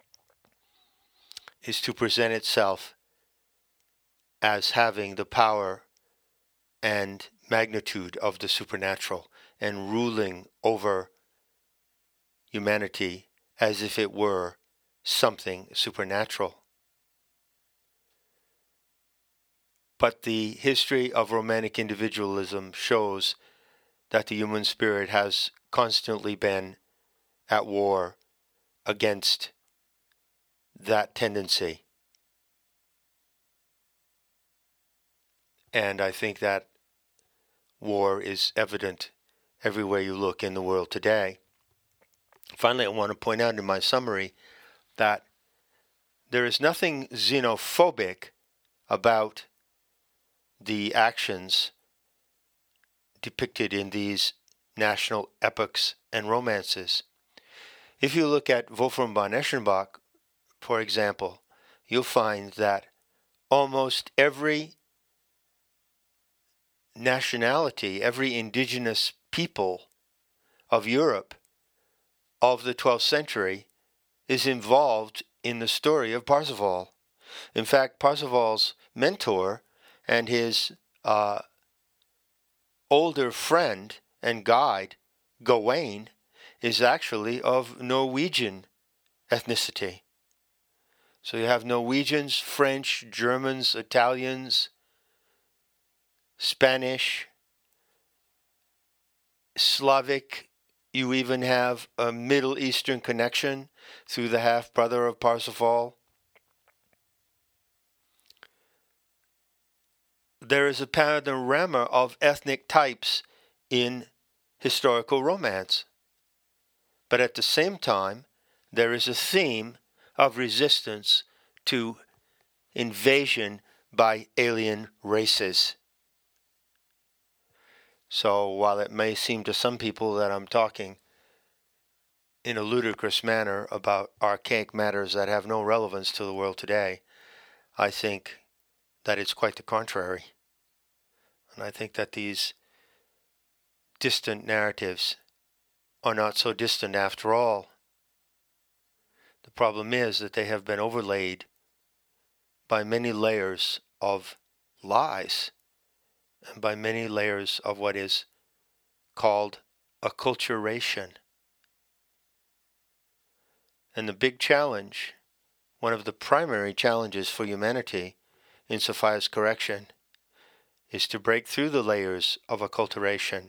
is to present itself as having the power and magnitude of the supernatural and ruling over humanity as if it were something supernatural. But the history of romantic individualism shows that the human spirit has constantly been at war against that tendency. And I think that war is evident everywhere you look in the world today. Finally, I want to point out in my summary that there is nothing xenophobic about the actions depicted in these national epics and romances. If you look at Wolfram von Eschenbach, for example, you'll find that almost every nationality, every indigenous people of Europe of the twelfth century is involved in the story of Parsifal. In fact, Parsifal's mentor and his uh, older friend and guide, Gawain, is actually of Norwegian ethnicity. So you have Norwegians, French, Germans, Italians, Spanish, Slavic. You even have a Middle Eastern connection through the half-brother of Parsifal. There is a panorama of ethnic types in historical romance. But at the same time, there is a theme of resistance to invasion by alien races. So while it may seem to some people that I'm talking in a ludicrous manner about archaic matters that have no relevance to the world today, I think that it's quite the contrary. And I think that these distant narratives are not so distant after all. The problem is that they have been overlaid by many layers of lies and by many layers of what is called acculturation. And the big challenge, one of the primary challenges for humanity in Sophia's correction, is to break through the layers of acculturation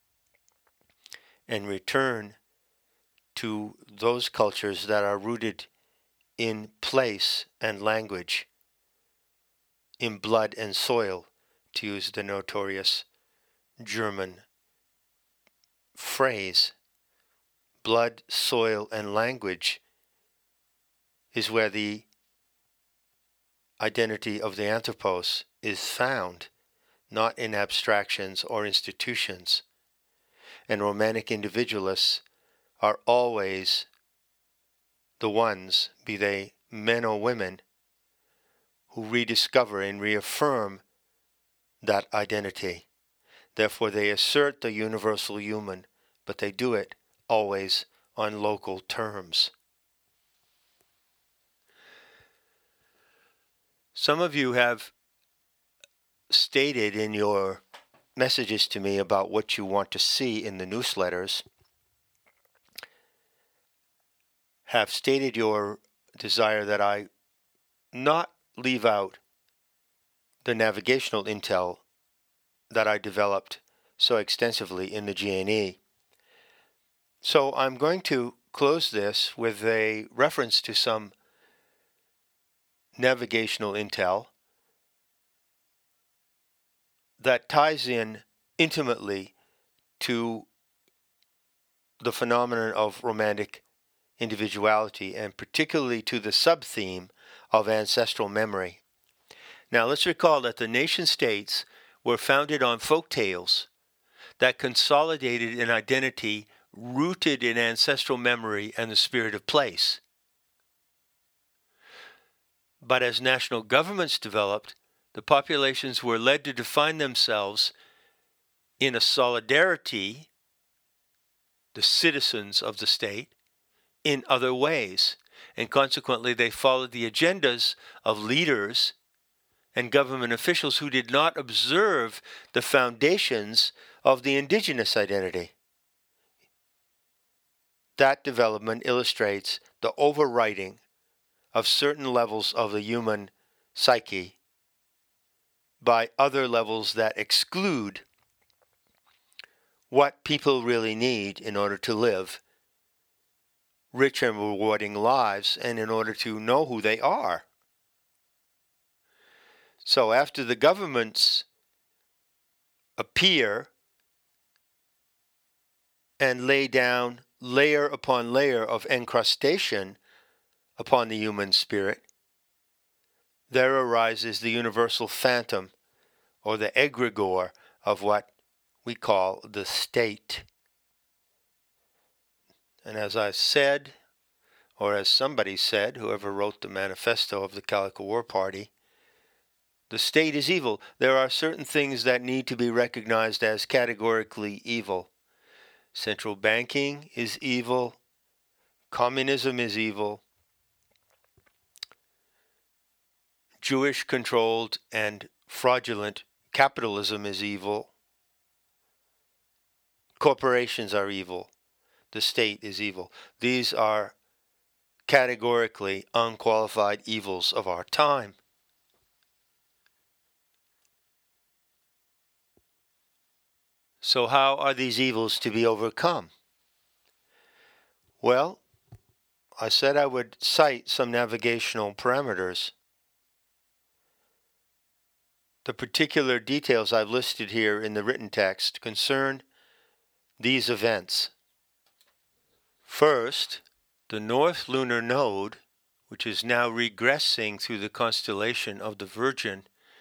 and return to those cultures that are rooted in place and language, in blood and soil, to use the notorious German phrase. Blood, soil, and language is where the identity of the anthropos is found, not in abstractions or institutions. And romantic individualists are always the ones, be they men or women, who rediscover and reaffirm that identity. Therefore, they assert the universal human, but they do it always on local terms. Some of you have stated in your messages to me about what you want to see in the newsletters, have stated your desire that I not leave out the navigational intel that I developed so extensively in the G N E. So I'm going to close this with a reference to some navigational intel that ties in intimately to the phenomenon of romantic individuality, and particularly to the sub-theme of ancestral memory. Now let's recall that the nation-states were founded on folk tales that consolidated an identity rooted in ancestral memory and the spirit of place. But as national governments developed, the populations were led to define themselves in a solidarity, the citizens of the state, in other ways, and consequently they followed the agendas of leaders and government officials who did not observe the foundations of the indigenous identity. That development illustrates the overwriting of certain levels of the human psyche by other levels that exclude what people really need in order to live rich and rewarding lives and in order to know who they are. So after the governments appear and lay down layer upon layer of encrustation upon the human spirit, there arises the universal phantom, or the egregore of what we call the state. And as I said, or as somebody said, whoever wrote the manifesto of the Calico War Party, the state is evil. There are certain things that need to be recognized as categorically evil. Central banking is evil. Communism is evil. Jewish-controlled and fraudulent capitalism is evil. Corporations are evil. The state is evil. These are categorically unqualified evils of our time. So how are these evils to be overcome? Well, I said I would cite some navigational parameters. The particular details I've listed here in the written text concern these events. First, the North Lunar Node, which is now regressing through the constellation of the Virgin,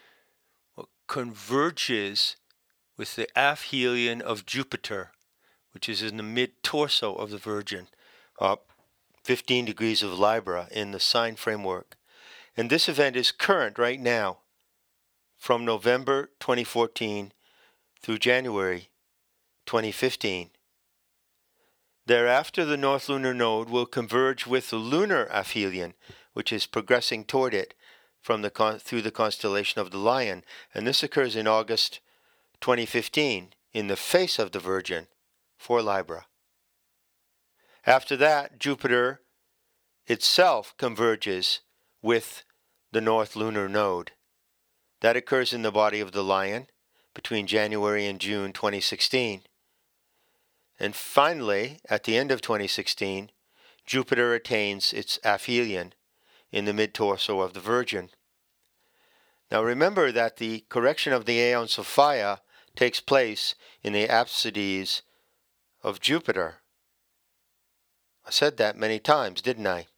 converges with the aphelion of Jupiter, which is in the mid-torso of the Virgin, up fifteen degrees of Libra in the sign framework. And this event is current right now, from November twenty fourteen through January twenty fifteen. Thereafter, the North Lunar Node will converge with the lunar aphelion, which is progressing toward it from the con- through the constellation of the Lion, and this occurs in August twenty fifteen in the face of the Virgin for Libra. After that, Jupiter itself converges with the North Lunar Node. That occurs in the body of the Lion between January and June twenty sixteen. And finally, at the end of twenty sixteen, Jupiter attains its aphelion in the mid-torso of the Virgin. Now remember that the correction of the Aeon Sophia takes place in the apsides of Jupiter. I said that many times, didn't I?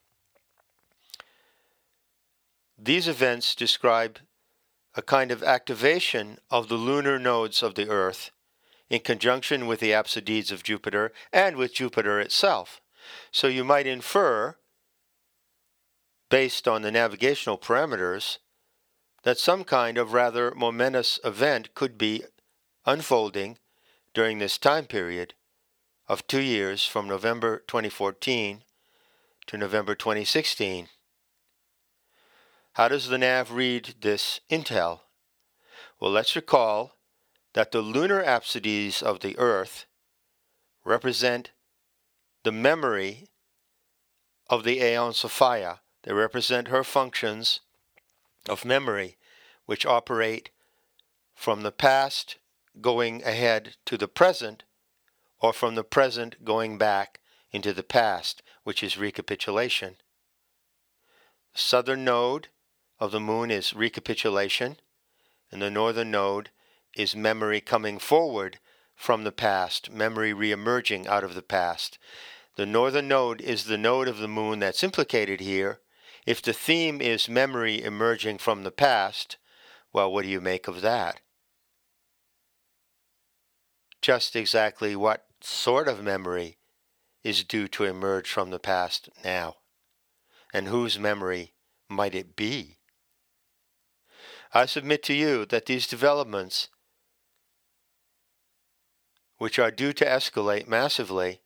These events describe a kind of activation of the lunar nodes of the Earth in conjunction with the apsides of Jupiter and with Jupiter itself. So you might infer, based on the navigational parameters, that some kind of rather momentous event could be unfolding during this time period of two years from November twenty fourteen to November twenty sixteen. How does the nav read this intel? Well, let's recall that the lunar apsides of the Earth represent the memory of the Aeon Sophia. They represent her functions of memory, which operate from the past going ahead to the present, or from the present going back into the past, which is recapitulation. The southern node of the moon is recapitulation, and the northern node is memory coming forward from the past, memory re-emerging out of the past. The northern node is the node of the moon that's implicated here. If the theme is memory emerging from the past, well, what do you make of that? Just exactly what sort of memory is due to emerge from the past now? And whose memory might it be? I submit to you that these developments, which are due to escalate massively,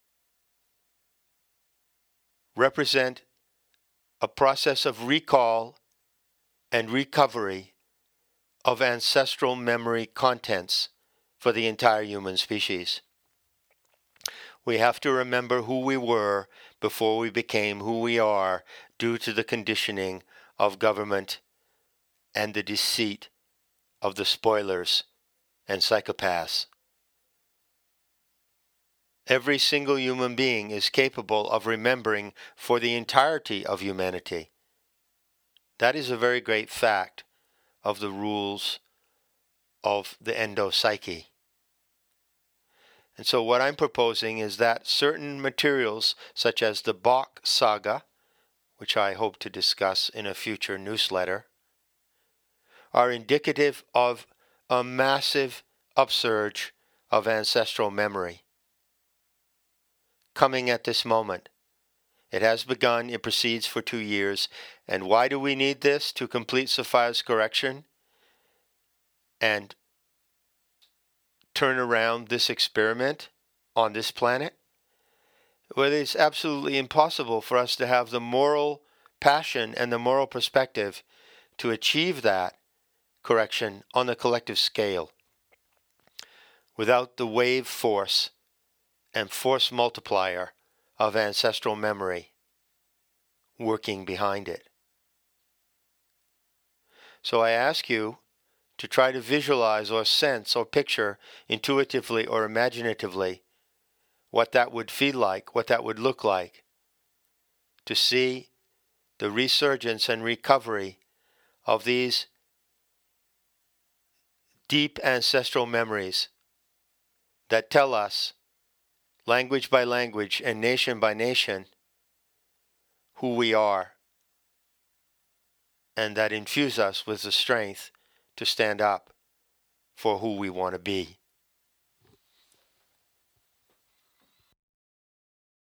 represent a process of recall and recovery of ancestral memory contents for the entire human species. We have to remember who we were before we became who we are due to the conditioning of government and the deceit of the spoilers and psychopaths. Every single human being is capable of remembering for the entirety of humanity. That is a very great fact of the rules of the endopsyche. And so what I'm proposing is that certain materials, such as the Bok saga, which I hope to discuss in a future newsletter, are indicative of a massive upsurge of ancestral memory coming at this moment. It has begun, it proceeds for two years. And why do we need this? To complete Sophia's correction and turn around this experiment on this planet? Well, it's absolutely impossible for us to have the moral passion and the moral perspective to achieve that correction on the collective scale without the wave force and force multiplier of ancestral memory working behind it. So I ask you to try to visualize or sense or picture intuitively or imaginatively what that would feel like, what that would look like, to see the resurgence and recovery of these deep ancestral memories that tell us, language by language and nation by nation, who we are, and that infuse us with the strength to stand up for who we want to be.